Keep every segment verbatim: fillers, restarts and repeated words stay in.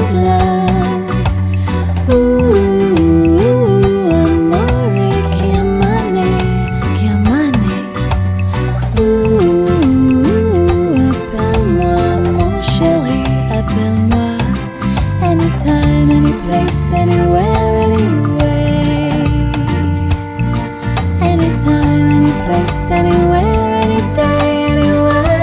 of love. Ooh, amore, chiamane, chiamane. Ooh, appelle-moi, mon chéri, appelle-moi. Anytime, any place, anywhere, anyway. Anytime, any place, anywhere, any day, anyway.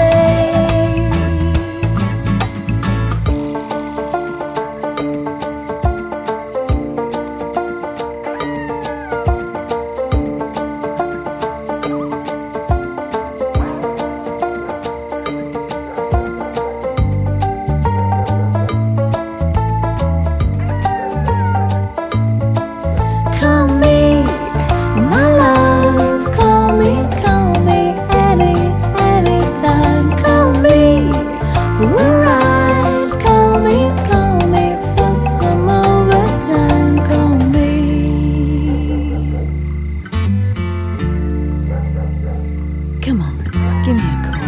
Call me, my love, call me, call me any, anytime. Call me for a ride, call me, call me for some overtime. Call me. Come on, give me a call.